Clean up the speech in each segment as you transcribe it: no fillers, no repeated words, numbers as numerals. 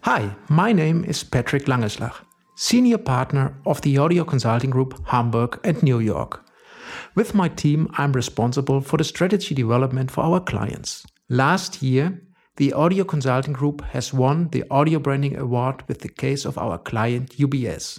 Hi, my name is Patrick Langeslach, Senior Partner of the Audio Consulting Group Hamburg and New York. With my team, I'm responsible for the strategy development for our clients. Last year, the Audio Consulting Group has won the Audio Branding Award with the case of our client UBS.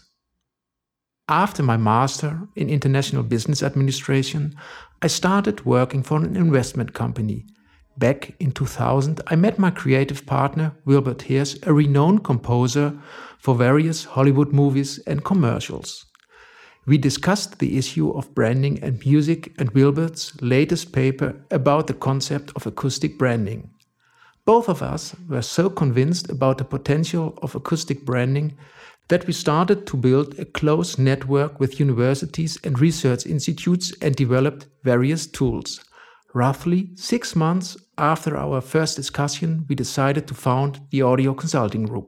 After my master in International Business Administration, I started working for an investment company. Back in 2000, I met my creative partner, Wilbert Heers, a renowned composer for various Hollywood movies and commercials. We discussed the issue of branding and music and Wilbert's latest paper about the concept of acoustic branding. Both of us were so convinced about the potential of acoustic branding that we started to build a close network with universities and research institutes and developed various tools. Roughly 6 months after our first discussion, we decided to found the Audio Consulting Group.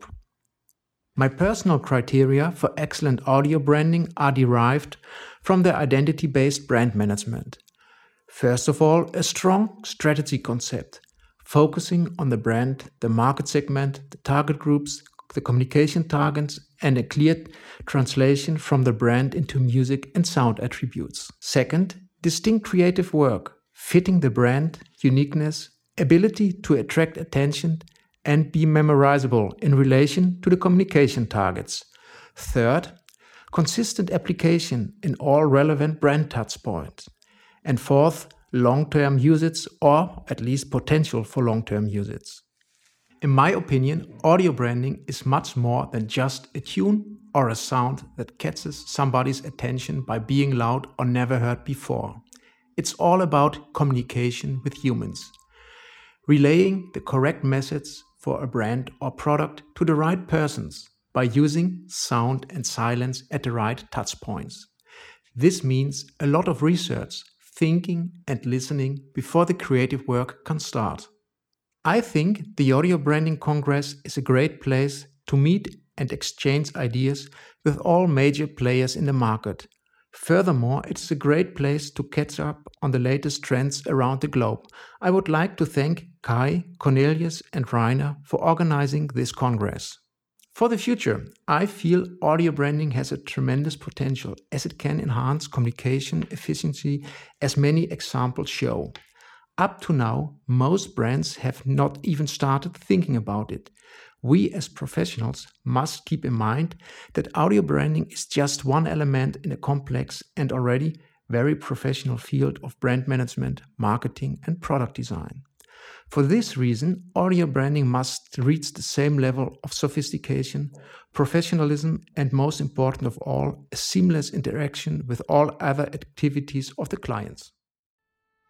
My personal criteria for excellent audio branding are derived from the identity-based brand management. First of all, a strong strategy concept, focusing on the brand, the market segment, the target groups, the communication targets, and a clear translation from the brand into music and sound attributes. Second, distinct creative work, fitting the brand, uniqueness, ability to attract attention, and be memorizable in relation to the communication targets. Third, consistent application in all relevant brand touchpoints. And fourth, long-term usage, or at least potential for long-term usage. In my opinion, audio branding is much more than just a tune or a sound that catches somebody's attention by being loud or never heard before. It's all about communication with humans, relaying the correct message for a brand or product to the right persons by using sound and silence at the right touch points. This means a lot of research, thinking and listening before the creative work can start. I think the Audio Branding Congress is a great place to meet and exchange ideas with all major players in the market. Furthermore, it's a great place to catch up on the latest trends around the globe. I would like to thank Kai, Cornelius, and Rainer for organizing this congress. For the future, I feel audio branding has a tremendous potential as it can enhance communication efficiency, as many examples show. Up to now, most brands have not even started thinking about it. We as professionals must keep in mind that audio branding is just one element in a complex and already very professional field of brand management, marketing, and product design. For this reason, audio branding must reach the same level of sophistication, professionalism, and most important of all, a seamless interaction with all other activities of the clients.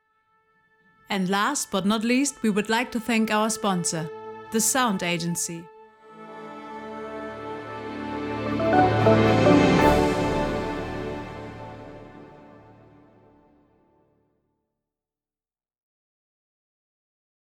And last but not least, we would like to thank our sponsor, The Sound Agency.